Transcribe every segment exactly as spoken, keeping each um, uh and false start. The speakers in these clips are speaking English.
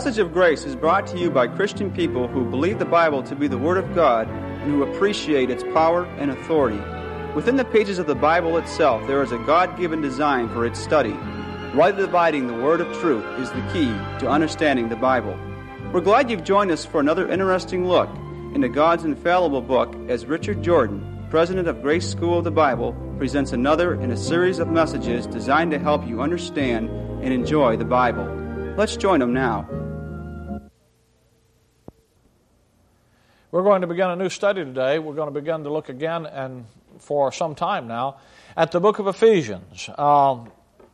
Message of Grace is brought to you by Christian people who believe the Bible to be the Word of God and who appreciate its power and authority. Within the pages of the Bible itself, there is a God-given design for its study. Rightly dividing the Word of truth is the key to understanding the Bible. We're glad you've joined us for another interesting look into God's infallible book as Richard Jordan, president of Grace School of the Bible, presents another in a series of messages designed to help you understand and enjoy the Bible. Let's join him now. We're going to begin a new study today. We're going to begin to look again, and for some time now, at the book of Ephesians. Um,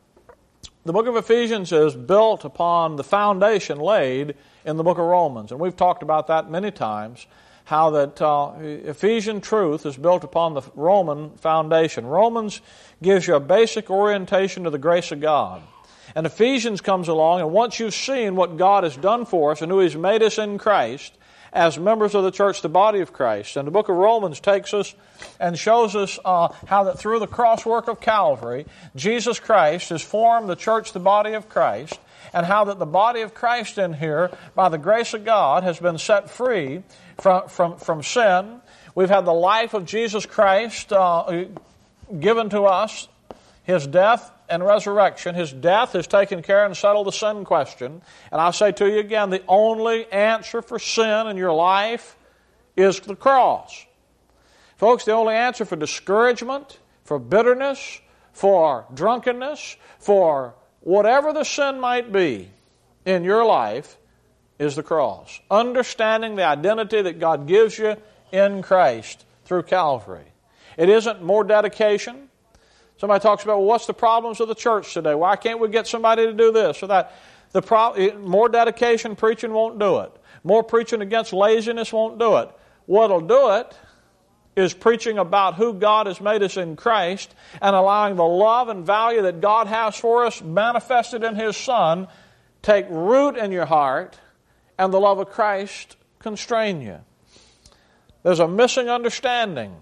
the book of Ephesians is built upon the foundation laid in the book of Romans, and we've talked about that many times, how that uh, Ephesian truth is built upon the Roman foundation. Romans gives you a basic orientation to the grace of God. And Ephesians comes along, and once you've seen what God has done for us and who He's made us in Christ as members of the church, the body of Christ, and the book of Romans takes us and shows us uh, how that through the cross work of Calvary, Jesus Christ has formed the church, the body of Christ, and how that the body of Christ in here, by the grace of God, has been set free from, from, from sin. We've had the life of Jesus Christ uh, given to us, His death and resurrection. His death has taken care and settled the sin question. And I say to you again, the only answer for sin in your life is the cross. Folks, the only answer for discouragement, for bitterness, for drunkenness, for whatever the sin might be in your life is the cross. Understanding the identity that God gives you in Christ through Calvary. It isn't more dedication. Somebody talks about, well, what's the problems of the church today? Why can't we get somebody to do this or that? The pro- more dedication preaching won't do it. More preaching against laziness won't do it. What'll do it is preaching about who God has made us in Christ and allowing the love and value that God has for us manifested in His Son take root in your heart and the love of Christ constrain you. There's a missing understanding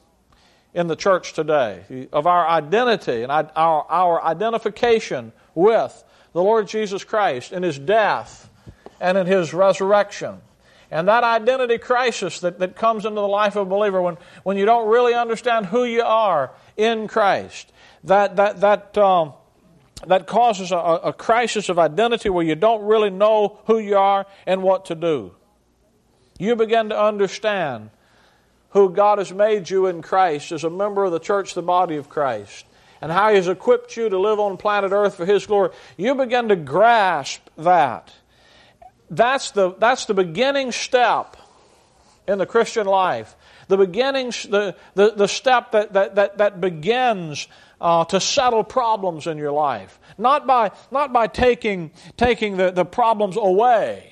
in the church today of our identity and our, our identification with the Lord Jesus Christ in His death and in His resurrection. And that identity crisis that, that comes into the life of a believer when, when you don't really understand who you are in Christ, that, that, that, um, that causes a, a crisis of identity where you don't really know who you are and what to do. You begin to understand who God has made you in Christ as a member of the church, the body of Christ, and how He has equipped you to live on planet Earth for His glory. You begin to grasp that. That's the, that's the beginning step in the Christian life. The beginning, the, the, the step that, that, that, that begins uh, to settle problems in your life. Not by, not by taking, taking the, the problems away,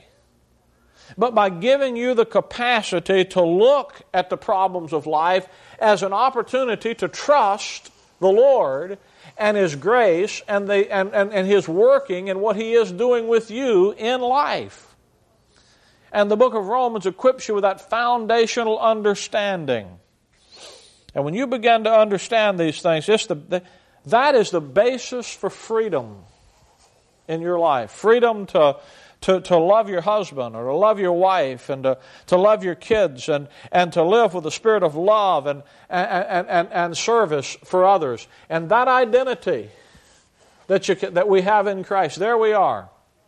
but by giving you the capacity to look at the problems of life as an opportunity to trust the Lord and His grace and, the, and, and, and His working and what He is doing with you in life. And the book of Romans equips you with that foundational understanding. And when you begin to understand these things, it's the, the, that is the basis for freedom in your life. Freedom to To, to love your husband or to love your wife and to, to love your kids and, and to live with a spirit of love and, and, and, and service for others. And that identity that, you can, that we have in Christ, there we are.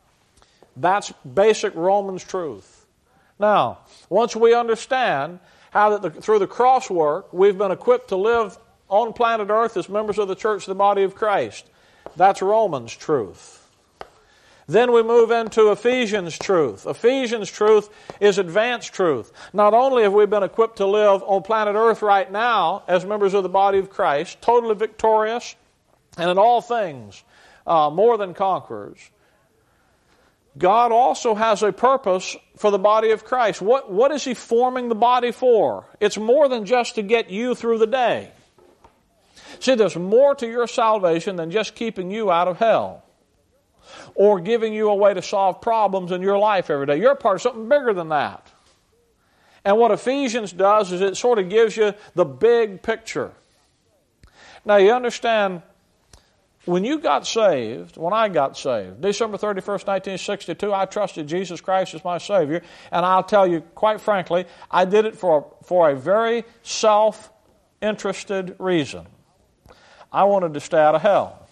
That's basic Romans truth. Now, once we understand how that the, through the cross work we've been equipped to live on planet Earth as members of the church, the body of Christ, that's Romans truth. Then we move into Ephesians truth. Ephesians truth is advanced truth. Not only have we been equipped to live on planet Earth right now as members of the body of Christ, totally victorious, and in all things uh, more than conquerors, God also has a purpose for the body of Christ. What, what is He forming the body for? It's more than just to get you through the day. See, there's more to your salvation than just keeping you out of hell or giving you a way to solve problems in your life every day. You're a part of something bigger than that. And what Ephesians does is it sort of gives you the big picture. Now you understand, when you got saved, when I got saved, December thirty-first, nineteen sixty-two, I trusted Jesus Christ as my Savior. And I'll tell you, quite frankly, I did it for, for a very self-interested reason. I wanted to stay out of hell.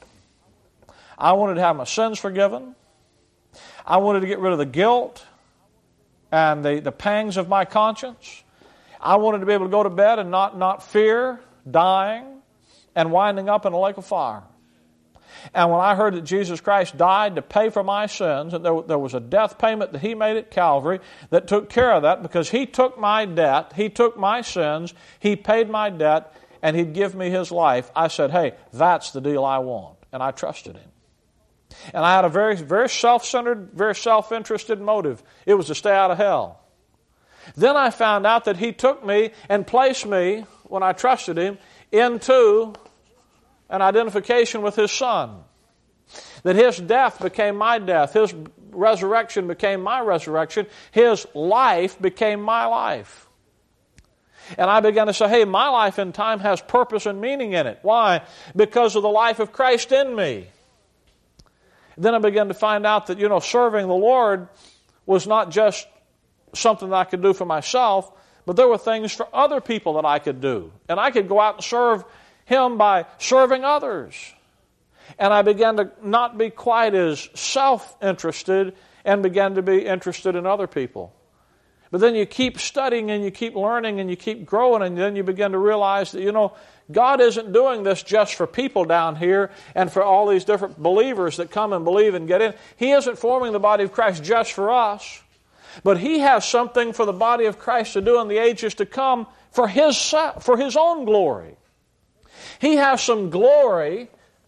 I wanted to have my sins forgiven. I wanted to get rid of the guilt and the, the pangs of my conscience. I wanted to be able to go to bed and not, not fear dying and winding up in a lake of fire. And when I heard that Jesus Christ died to pay for my sins, and there, there was a death payment that He made at Calvary that took care of that, because He took my debt, He took my sins, He paid my debt, and He'd give me His life, I said, hey, that's the deal I want. And I trusted Him. And I had a very, very self-centered, very self-interested motive. It was to stay out of hell. Then I found out that He took me and placed me, when I trusted Him, into an identification with His Son. That His death became my death. His resurrection became my resurrection. His life became my life. And I began to say, hey, my life in time has purpose and meaning in it. Why? Because of the life of Christ in me. Then I began to find out that, you know, serving the Lord was not just something that I could do for myself, but there were things for other people that I could do. And I could go out and serve Him by serving others. And I began to not be quite as self-interested and began to be interested in other people. But then you keep studying and you keep learning and you keep growing, and then you begin to realize that, you know, God isn't doing this just for people down here and for all these different believers that come and believe and get in. He isn't forming the body of Christ just for us. But He has something for the body of Christ to do in the ages to come for His, for His own glory. He has some glory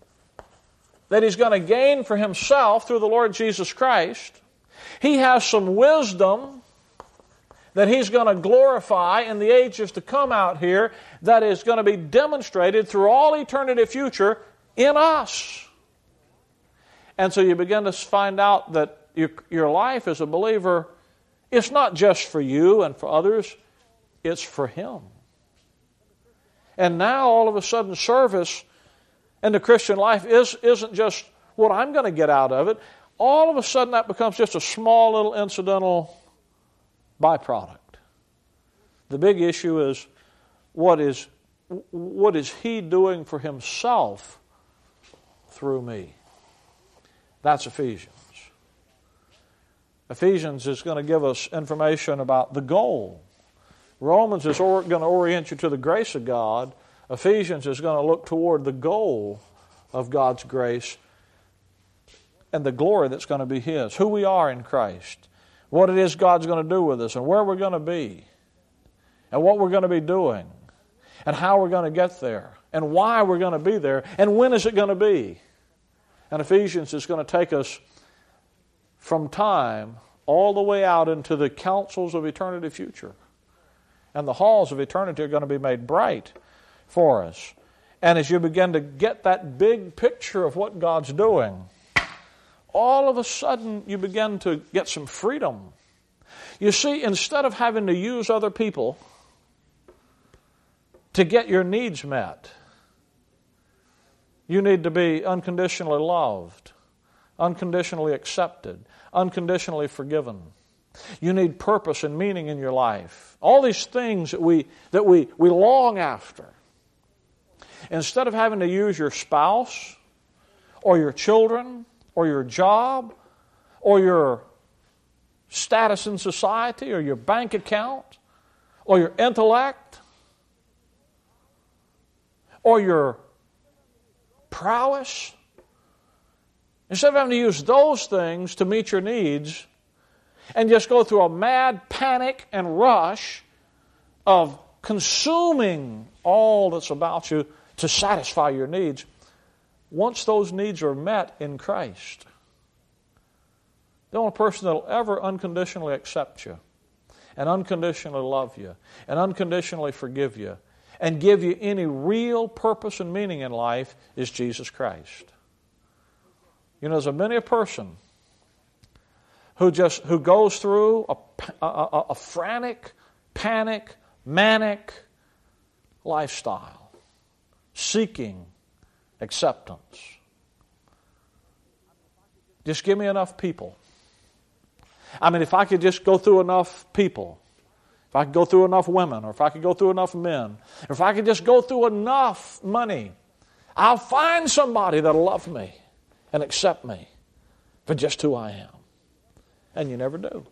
that He's going to gain for Himself through the Lord Jesus Christ. He has some wisdom that He's going to glorify in the ages to come out here, that is going to be demonstrated through all eternity future in us. And so you begin to find out that your, your life as a believer, it's not just for you and for others, it's for Him. And now all of a sudden service in the Christian life is, isn't just what I'm going to get out of it. All of a sudden that becomes just a small little incidental byproduct. The big issue is what is what is He doing for Himself through me? That's Ephesians. Ephesians is going to give us information about the goal. Romans is or, going to orient you to the grace of God. Ephesians is going to look toward the goal of God's grace and the glory that's going to be His. Who we are in Christ. What it is God's going to do with us and where we're going to be. And what we're going to be doing. And how we're going to get there. And why we're going to be there. And when is it going to be. And Ephesians is going to take us from time all the way out into the councils of eternity future. And the halls of eternity are going to be made bright for us. And as you begin to get that big picture of what God's doing, all of a sudden you begin to get some freedom. You see, instead of having to use other people to get your needs met, you need to be unconditionally loved, unconditionally accepted, unconditionally forgiven. You need purpose and meaning in your life. All these things that we that we, we long after. Instead of having to use your spouse or your children or your job or your status in society or your bank account or your intellect or your prowess, instead of having to use those things to meet your needs and just go through a mad panic and rush of consuming all that's about you to satisfy your needs, once those needs are met in Christ, the only person that will ever unconditionally accept you and unconditionally love you and unconditionally forgive you and give you any real purpose and meaning in life is Jesus Christ. You know, there's a many a person who just who goes through a, a, a, a frantic, panic, manic lifestyle, seeking acceptance, Just give me enough people. I mean, if I could just go through enough people, if I could go through enough women, or if I could go through enough men, or if I could just go through enough money, I'll find somebody that'll love me and accept me for just who I am. And you never do.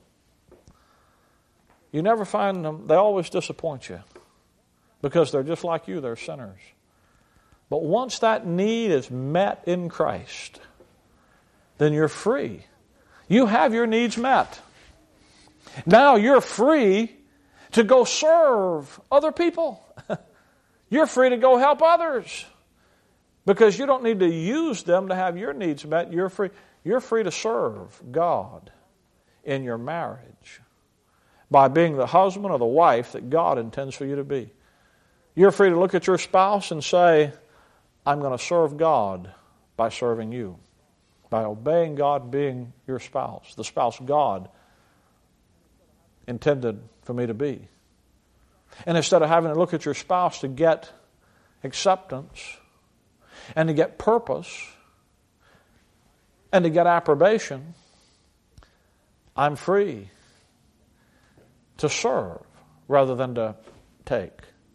You never find them. They always disappoint you because they're just like you. They're sinners. But once that need is met in Christ, then you're free. You have your needs met. Now you're free to go serve other people. You're free to go help others because you don't need to use them to have your needs met. You're free. You're free to serve God in your marriage by being the husband or the wife that God intends for you to be. You're free to look at your spouse and say, I'm going to serve God by serving you, by obeying God being your spouse, the spouse God intended for me to be. And instead of having to look at your spouse to get acceptance and to get purpose and to get approbation, I'm free to serve rather than to take.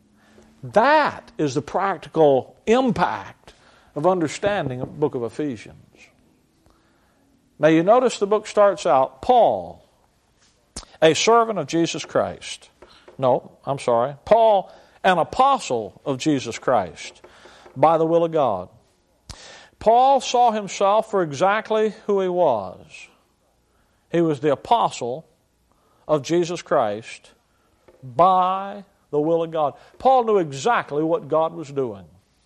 That is the practical impact of understanding the book of Ephesians. Now you notice the book starts out, Paul, a servant of Jesus Christ. No, I'm sorry. Paul, an apostle of Jesus Christ, by the will of God. Paul saw himself for exactly who he was. He was the apostle of Jesus Christ by the will of God. Paul knew exactly what God was doing.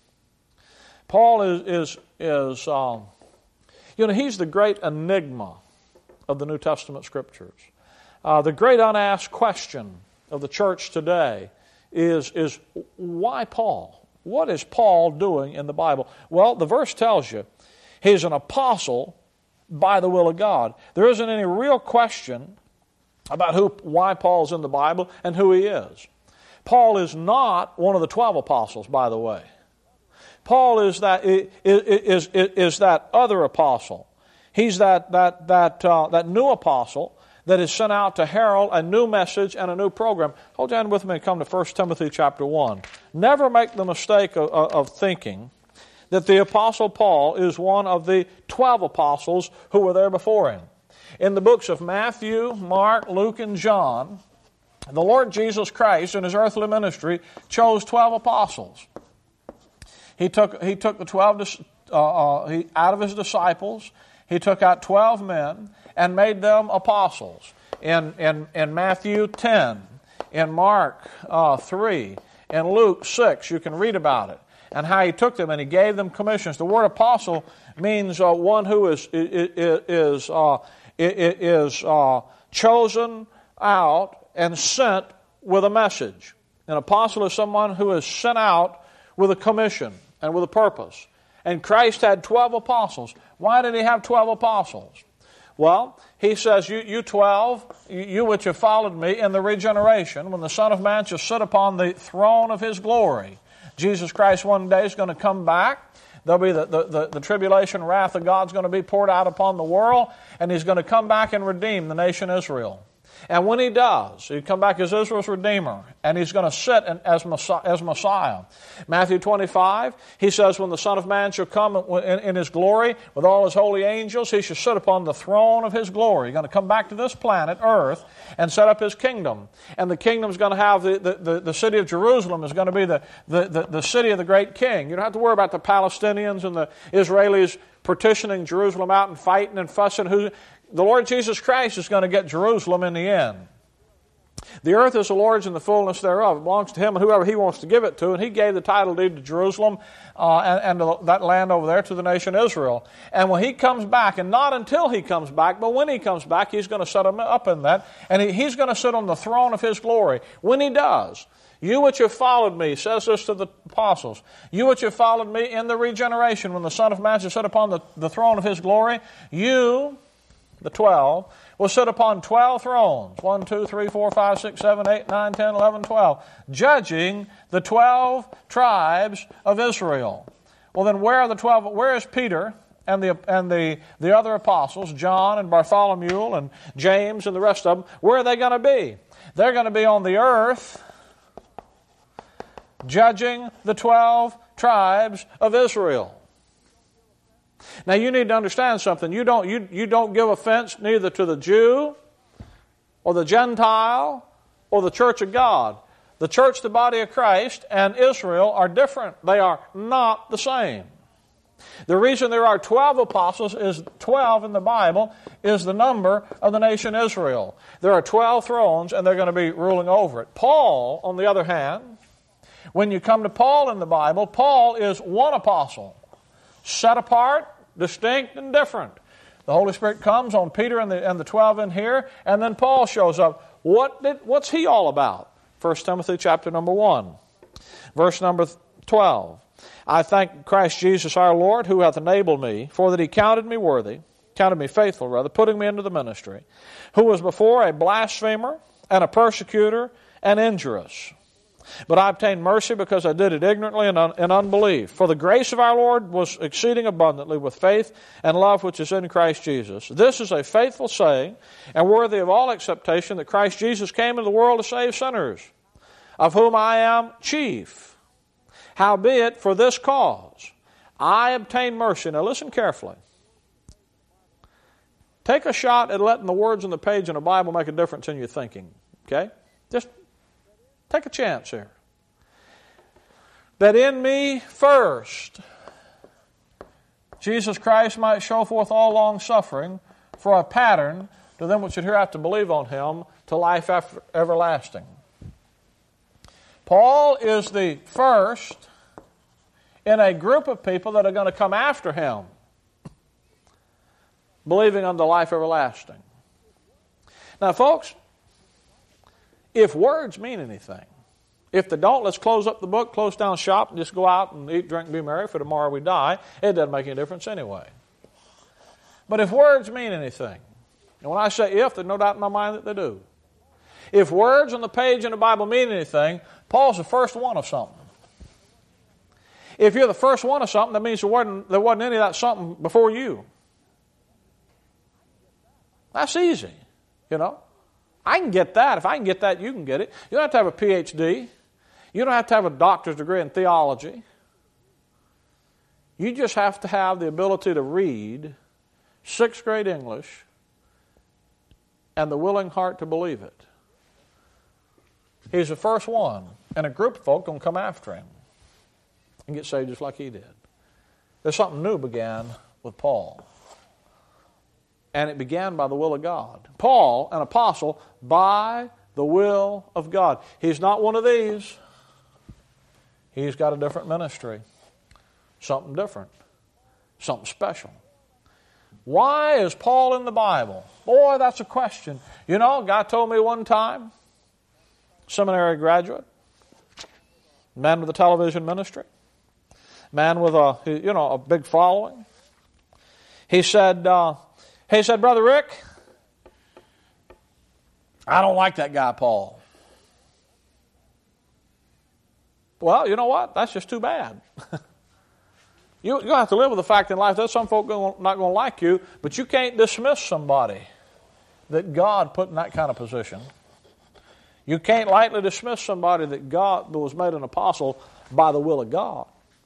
Paul is, is, is um, you know, he's the great enigma of the New Testament Scriptures. Uh, the great unasked question of the church today is, is why Paul? What is Paul doing in the Bible? Well, the verse tells you he's an apostle by the will of God. There isn't any real question about who, why Paul's in the Bible and who he is. Paul is not one of the twelve apostles, by the way. Paul is that is, is, is, is that other apostle. He's that that that uh, that new apostle that is sent out to herald a new message and a new program. Hold on with me and come to First Timothy chapter one. Never make the mistake of, of thinking that the apostle Paul is one of the twelve apostles who were there before him. In the books of Matthew, Mark, Luke, and John, the Lord Jesus Christ in his earthly ministry chose twelve apostles. He took he took the twelve uh, uh, he, out of his disciples. He took out twelve men and made them apostles. In in, in Matthew ten, in Mark uh, three, in Luke six, you can read about it and how he took them and he gave them commissions. The word apostle means uh, one who is is is uh, is uh, chosen out and sent with a message. An apostle is someone who is sent out with a commission and with a purpose. And Christ had twelve apostles. Why did he have twelve apostles? Well, he says, you, you twelve, you, you which have followed me in the regeneration, when the Son of Man shall sit upon the throne of his glory. Jesus Christ one day is going to come back. There'll be the, the, the, the tribulation wrath of God's going to be poured out upon the world, and he's going to come back and redeem the nation Israel. And when he does, he'll come back as Israel's Redeemer, and he's going to sit as Messiah. Matthew twenty-five, he says, when the Son of Man shall come in his glory with all his holy angels, he shall sit upon the throne of his glory. He's going to come back to this planet, Earth, and set up his kingdom. And the kingdom's going to have, the, the, the, the city of Jerusalem is going to be the, the, the, the city of the great king. You don't have to worry about the Palestinians and the Israelis partitioning Jerusalem out and fighting and fussing. Who The Lord Jesus Christ is going to get Jerusalem in the end. The earth is the Lord's and the fullness thereof. It belongs to him and whoever he wants to give it to. And he gave the title deed to Jerusalem uh, and, and to that land over there to the nation Israel. And when he comes back, and not until he comes back, but when he comes back, he's going to set him up in that. And he, he's going to sit on the throne of his glory. When he does, you which have followed me, says this to the apostles, you which have followed me in the regeneration, when the Son of Man shall sit upon the, the throne of his glory, you, the twelve, will sit upon twelve thrones, one, two, three, four, five, six, seven, eight, nine, ten, eleven, twelve, judging the twelve tribes of Israel. Well then, where are the twelve? Where is Peter and the and the, the other apostles, John and Bartholomew and James and the rest of them, where are they going to be? They're going to be on the earth judging the twelve tribes of Israel. Now you need to understand something. You don't, you, you don't give offense neither to the Jew or the Gentile or the church of God. The church, the body of Christ, and Israel are different. They are not the same. The reason there are twelve apostles is twelve in the Bible is the number of the nation Israel. There are twelve thrones and they're going to be ruling over it. Paul, on the other hand, when you come to Paul in the Bible, Paul is one apostle, set apart, distinct, and different. The Holy Spirit comes on Peter and the, and the twelve in here, and then Paul shows up. What did, what's he all about? First Timothy chapter number one, verse number twelve. I thank Christ Jesus our Lord, who hath enabled me, for that he counted me worthy, counted me faithful rather, putting me into the ministry, who was before a blasphemer and a persecutor and injurious. But I obtained mercy because I did it ignorantly and un- in unbelief. For the grace of our Lord was exceeding abundantly with faith and love which is in Christ Jesus. This is a faithful saying and worthy of all acceptation that Christ Jesus came into the world to save sinners, of whom I am chief. Howbeit, for this cause I obtained mercy. Now listen carefully. Take a shot at letting the words on the page in the Bible make a difference in your thinking. Okay? Just take a chance here. That in me first Jesus Christ might show forth all long suffering for a pattern to them which should hereafter believe on him to life after everlasting. Paul is the first in a group of people that are going to come after him, believing unto life everlasting. Now, folks, if words mean anything, if they don't, let's close up the book, close down shop, and just go out and eat, drink, and be merry, for tomorrow we die. It doesn't make any difference anyway. But if words mean anything, and when I say if, there's no doubt in my mind that they do. If words on the page in the Bible mean anything, Paul's the first one of something. If you're the first one of something, that means there wasn't, there wasn't any of that something before you. That's easy, you know. I can get that. If I can get that, you can get it. You don't have to have a P H D. You don't have to have a doctor's degree in theology. You just have to have the ability to read sixth grade English and the willing heart to believe it. He's the first one, and a group of folk going to come after him and get saved just like he did. There's something new began with Paul. And it began by the will of God. Paul, an apostle, by the will of God. He's not one of these. He's got a different ministry. Something different. Something special. Why is Paul in the Bible? Boy, that's a question. You know, a guy told me one time, seminary graduate, man with a television ministry, man with a, you know, a big following. He said, uh, he said, Brother Rick, I don't like that guy Paul. Well, you know what? That's just too bad. you, you're going to have to live with the fact in life that some folk are not going to like you, but you can't dismiss somebody that God put in that kind of position. You can't lightly dismiss somebody that God that was made an apostle by the will of God.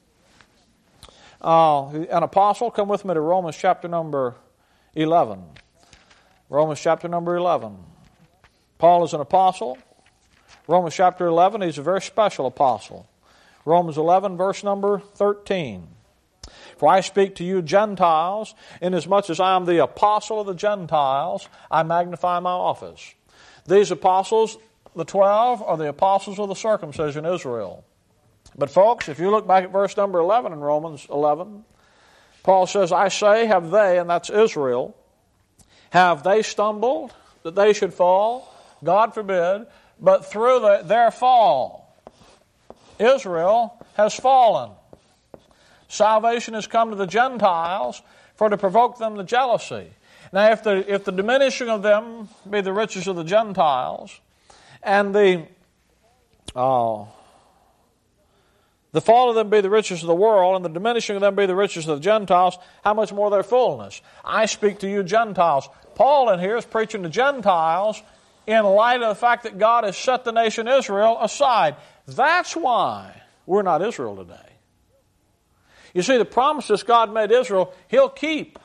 Uh, an apostle, come with me to Romans chapter number eleven. Romans chapter number eleven. Paul is an apostle. Romans chapter eleven, he's a very special apostle. Romans eleven, verse number thirteen. For I speak to you Gentiles, inasmuch as I am the apostle of the Gentiles, I magnify my office. These apostles, the twelve, are the apostles of the circumcision Israel. But folks, if you look back at verse number eleven in Romans eleven, Paul says, I say, have they, and that's Israel, have they stumbled that they should fall? God forbid. But through the, their fall, Israel has fallen. Salvation has come to the Gentiles for to provoke them to jealousy. Now, if the, if the diminishing of them be the riches of the Gentiles, and the, uh, the fall of them be the riches of the world, and the diminishing of them be the riches of the Gentiles, how much more their fullness? I speak to you Gentiles. Paul in here is preaching to Gentiles in light of the fact that God has set the nation Israel aside. That's why we're not Israel today. You see, the promises God made Israel, He'll keep.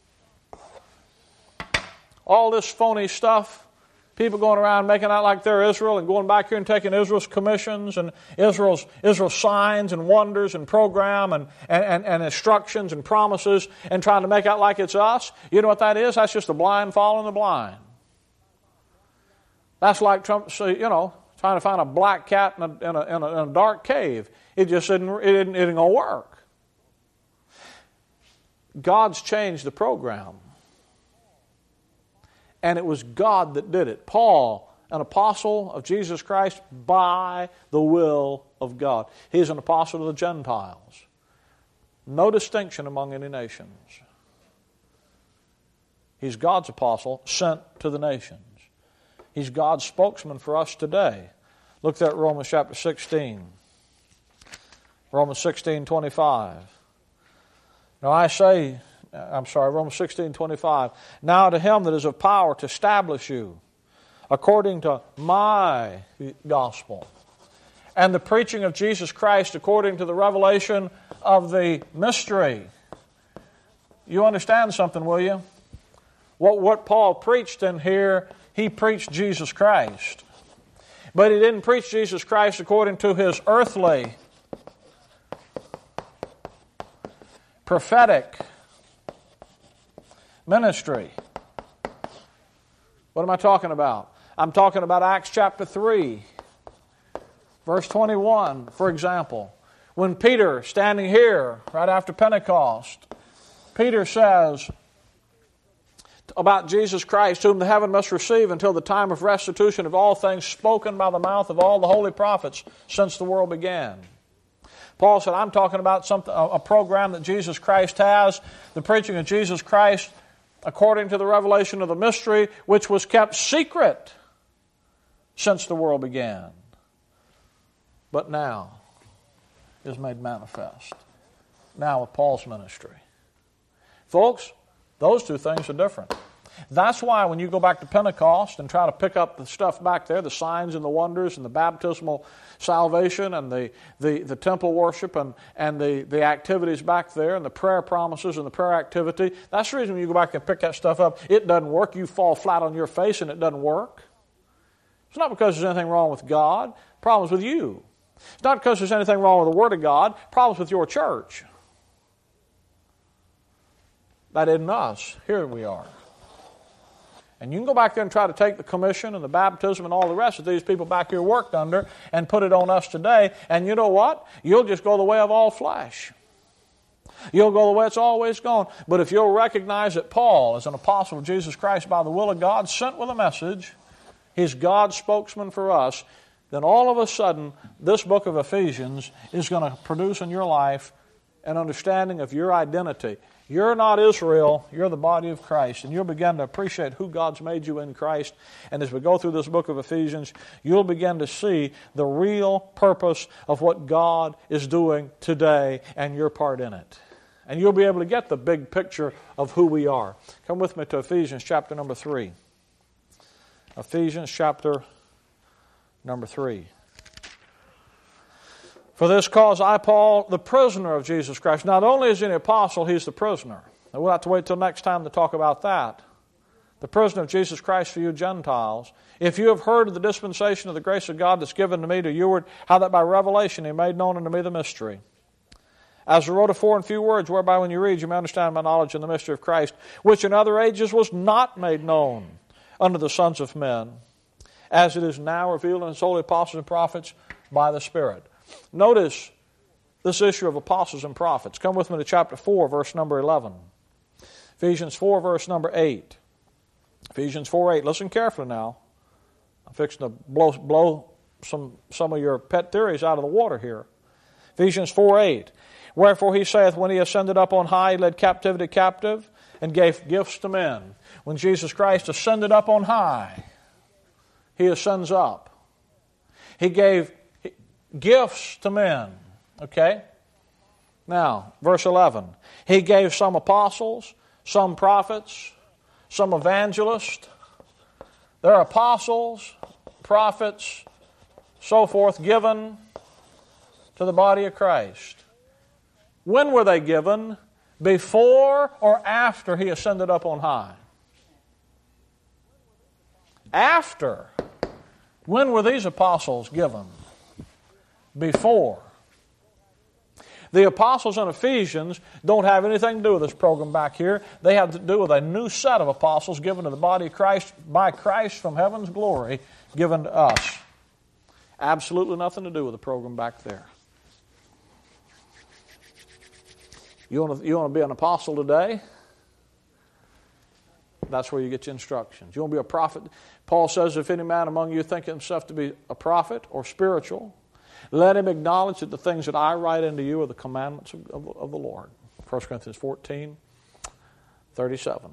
All this phony stuff, people going around making out like they're Israel and going back here and taking Israel's commissions and Israel's Israel's signs and wonders and program and, and, and instructions and promises and trying to make out like it's us. You know what that is? That's just the blind following the blind. That's like Trump, you know, trying to find a black cat in a, in a, in a, in a dark cave. It just isn't, it isn't, it isn't going to work. God's changed the program. And it was God that did it. Paul, an apostle of Jesus Christ by the will of God. He's an apostle to the Gentiles. No distinction among any nations. He's God's apostle sent to the nations. He's God's spokesman for us today. Look there at Romans chapter sixteen. Romans sixteen twenty-five. Now I say, I'm sorry, Romans sixteen twenty-five. Now to Him that is of power to establish you according to my gospel and the preaching of Jesus Christ according to the revelation of the mystery. You understand something, will you? What, what Paul preached in here, he preached Jesus Christ. But he didn't preach Jesus Christ according to his earthly, prophetic ministry. What am I talking about? I'm talking about Acts chapter three, verse twenty-one, for example. When Peter, standing here right after Pentecost, Peter says about Jesus Christ, whom the heaven must receive until the time of restitution of all things spoken by the mouth of all the holy prophets since the world began. Paul said, I'm talking about something, a program that Jesus Christ has, the preaching of Jesus Christ according to the revelation of the mystery, which was kept secret since the world began, but now is made manifest. Now with Paul's ministry. Folks, those two things are different. That's why when you go back to Pentecost and try to pick up the stuff back there, the signs and the wonders and the baptismal salvation and the, the, the temple worship and, and the, the activities back there and the prayer promises and the prayer activity, that's the reason when you go back and pick that stuff up, it doesn't work. You fall flat on your face and it doesn't work. It's not because there's anything wrong with God. Problems with you. It's not because there's anything wrong with the Word of God. Problems with your church. That isn't us. Here we are. And you can go back there and try to take the commission and the baptism and all the rest that these people back here worked under and put it on us today. And you know what? You'll just go the way of all flesh. You'll go the way it's always gone. But if you'll recognize that Paul is an apostle of Jesus Christ by the will of God, sent with a message, he's God's spokesman for us, then all of a sudden this book of Ephesians is going to produce in your life an understanding of your identity. You're not Israel, you're the body of Christ, and you'll begin to appreciate who God's made you in Christ. And as we go through this book of Ephesians, you'll begin to see the real purpose of what God is doing today and your part in it. And you'll be able to get the big picture of who we are. Come with me to Ephesians chapter number three. Ephesians chapter number three. For this cause I, Paul, the prisoner of Jesus Christ. Not only is he an apostle, he's the prisoner. And we'll have to wait till next time to talk about that. The prisoner of Jesus Christ for you Gentiles. If you have heard of the dispensation of the grace of God that's given to me to you, how that by revelation he made known unto me the mystery. As I wrote afore in few words, whereby when you read you may understand my knowledge in the mystery of Christ, which in other ages was not made known unto the sons of men, as it is now revealed in his holy apostles and prophets by the Spirit. Notice this issue of apostles and prophets. Come with me to chapter four, verse number eleven. Ephesians four, verse number eight. Ephesians four, eight. Listen carefully now. I'm fixing to blow, blow some, some of your pet theories out of the water here. Ephesians four, eight. Wherefore he saith, when he ascended up on high, he led captivity captive and gave gifts to men. When Jesus Christ ascended up on high, he ascends up. He gave gifts to men. Okay? Now, verse eleven. He gave some apostles, some prophets, some evangelists. There are apostles, prophets, so forth, given to the body of Christ. When were they given? Before or after He ascended up on high? After. When were these apostles given? Before. The apostles in Ephesians don't have anything to do with this program back here. They have to do with a new set of apostles given to the body of Christ by Christ from heaven's glory given to us. Absolutely nothing to do with the program back there. You want to, you want to be an apostle today? That's where you get your instructions. You want to be a prophet? Paul says, if any man among you think himself to be a prophet or spiritual, let him acknowledge that the things that I write unto you are the commandments of, of, of the Lord. First Corinthians fourteen, thirty-seven.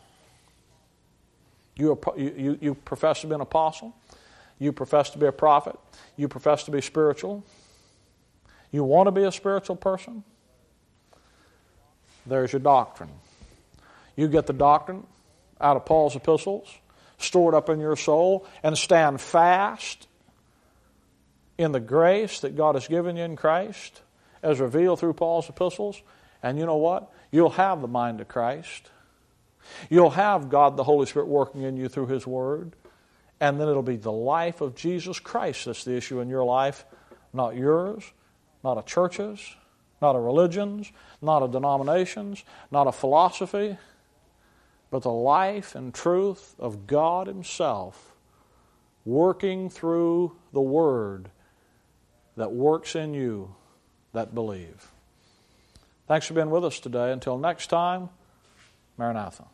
You, are, you, you profess to be an apostle. You profess to be a prophet. You profess to be spiritual. You want to be a spiritual person? There's your doctrine. You get the doctrine out of Paul's epistles, store it up in your soul, and stand fast in the grace that God has given you in Christ as revealed through Paul's epistles. And you know what? You'll have the mind of Christ. You'll have God the Holy Spirit working in you through His Word. And then it'll be the life of Jesus Christ that's the issue in your life, not yours, not a church's, not a religion's, not a denomination's, not a philosophy, but the life and truth of God Himself working through the Word that works in you that believe. Thanks for being with us today. Until next time, Maranatha.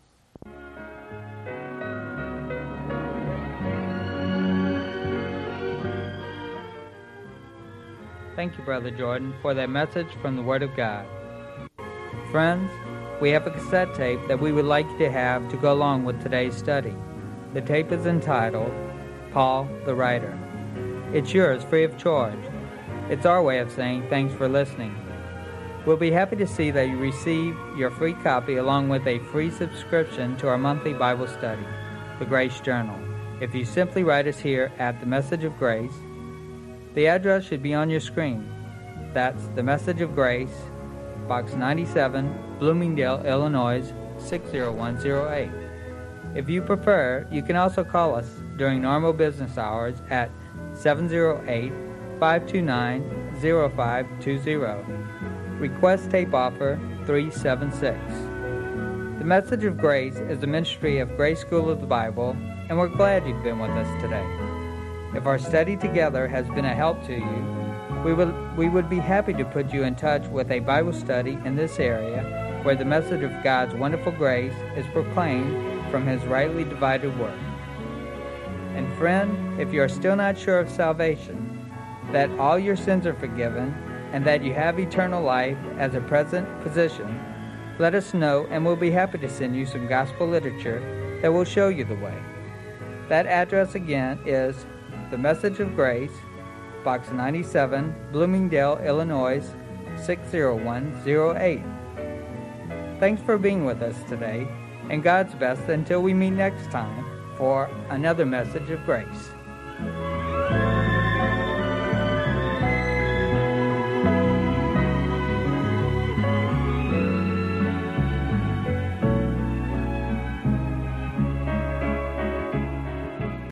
Thank you, Brother Jordan, for that message from the Word of God. Friends, we have a cassette tape that we would like you to have to go along with today's study. The tape is entitled, Paul the Writer. It's yours free of charge. It's our way of saying thanks for listening. We'll be happy to see that you receive your free copy along with a free subscription to our monthly Bible study, the Grace Journal, if you simply write us here at The Message of Grace. The address should be on your screen. That's The Message of Grace, Box ninety-seven, Bloomingdale, Illinois, six zero one zero eight. If you prefer, you can also call us during normal business hours at seven zero eight, five two nine, zero five two zero. Request tape offer three seven six. The Message of Grace is the ministry of Grace School of the Bible, and we're glad you've been with us today. If our study together has been a help to you, we would, we would be happy to put you in touch with a Bible study in this area where the message of God's wonderful grace is proclaimed from His rightly divided word. And friend, if you are still not sure of salvation, that all your sins are forgiven, and that you have eternal life as a present position, let us know and we'll be happy to send you some gospel literature that will show you the way. That address again is The Message of Grace, Box ninety-seven, Bloomingdale, Illinois, six zero one zero eight. Thanks for being with us today, and God's best until we meet next time for another Message of Grace.